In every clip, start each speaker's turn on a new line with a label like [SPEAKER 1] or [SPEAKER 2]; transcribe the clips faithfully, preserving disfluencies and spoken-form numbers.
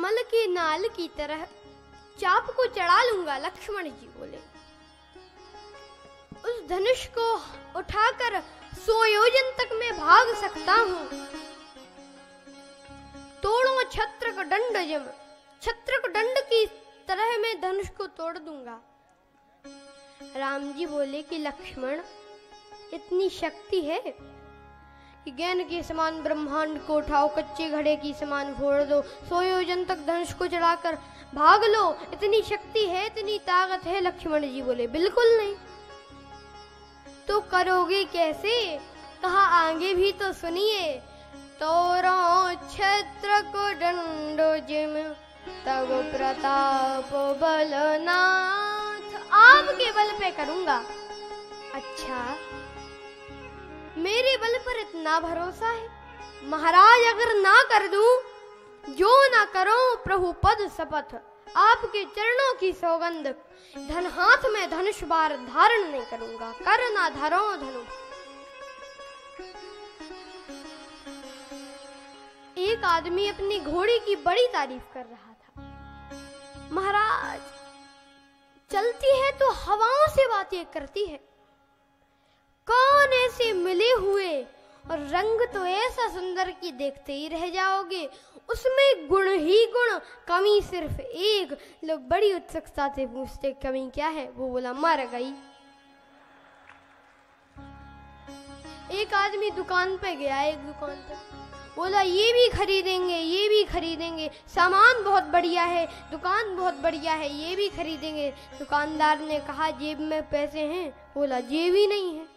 [SPEAKER 1] कमल के नाल की तरह चाप को चढ़ा लूंगा। लक्ष्मण जी बोले, उस धनुष को उठाकर सौ योजन तक मैं भाग सकता हूँ। तोड़ो छत्र को दंड जम, छत्र को दंड की तरह मैं धनुष को तोड़ दूंगा। राम जी बोले कि लक्ष्मण, इतनी शक्ति है कि गेंद के समान ब्रह्मांड को उठाओ, कच्चे घड़े की समान फोड़ दो, सौ योजन तक धनुष को चढ़ाकर भाग लो, इतनी शक्ति है, इतनी ताकत है? लक्ष्मण जी बोले, बिल्कुल नहीं। तो करोगे कैसे? कहा, आगे भी तो सुनिए। तोरो छत्र को दंडो जिम, तब प्रताप बलनाथ। आपके बल पे करूंगा। अच्छा, मेरे बल पर इतना भरोसा है? महाराज, अगर ना कर दूं, जो ना करो प्रभु पद शपथ, आपके चरणों की सौगंध, धन हाथ में धनुष बार धारण नहीं करूंगा। कर ना धरो धनु। एक आदमी अपनी घोड़ी की बड़ी तारीफ कर रहा था। महाराज, चलती है तो हवाओं से बातें करती है, कौन ऐसे मिले हुए, और रंग तो ऐसा सुंदर कि देखते ही रह जाओगे। उसमें गुण ही गुण, कमी सिर्फ एक। लोग बड़ी उत्सुकता से पूछते, कमी क्या है? वो बोला, मर गई। एक आदमी दुकान पे गया, एक दुकान पे बोला, ये भी खरीदेंगे, ये भी खरीदेंगे, सामान बहुत बढ़िया है, दुकान बहुत बढ़िया है, ये भी खरीदेंगे। दुकानदार ने कहा, जेब में पैसे हैं? बोला, जेब ही नहीं है।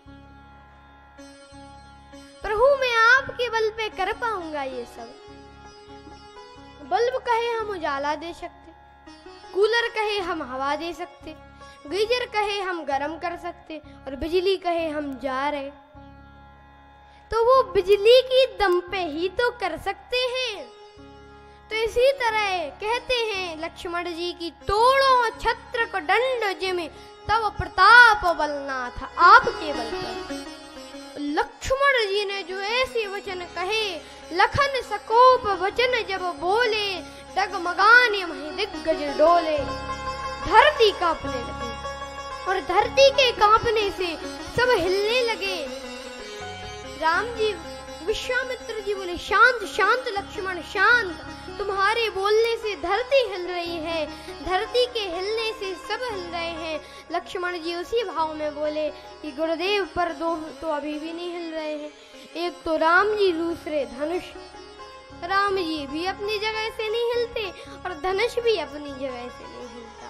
[SPEAKER 1] प्रभु, मैं आपके बल पे कर पाऊंगा ये सब। बल्ब कहे हम उजाला दे सकते, कूलर कहे हम हवा दे सकते, गीजर कहे हम गर्म कर सकते, और बिजली कहे हम जा रहे। तो वो बिजली की दम पे ही तो कर सकते हैं। तो इसी तरह कहते हैं लक्ष्मण जी की, तोड़ो छत्र को दंड जिम, तब प्रताप बलनाथ। आपके बल पर। लक्ष्मण जी ने जो ऐसे वचन कहे, लखन सकोप वचन जब बोले, डगमगाने मही दिग्गज डोले। धरती कांपने लगी, और धरती के कांपने से सब हिलने लगे। राम जी, विश्वामित्र जी बोले, शांत शांत लक्ष्मण शांत, तुम्हारे बोलने से धरती हिल रही है, धरती के हिलने से सब हिल रहे हैं। लक्ष्मण जी उसी भाव में बोले कि गुरुदेव, पर दो तो अभी भी नहीं हिल रहे हैं, एक तो राम जी, दूसरे धनुष। राम जी भी अपनी जगह से नहीं हिलते, और धनुष भी अपनी जगह से नहीं हिलता।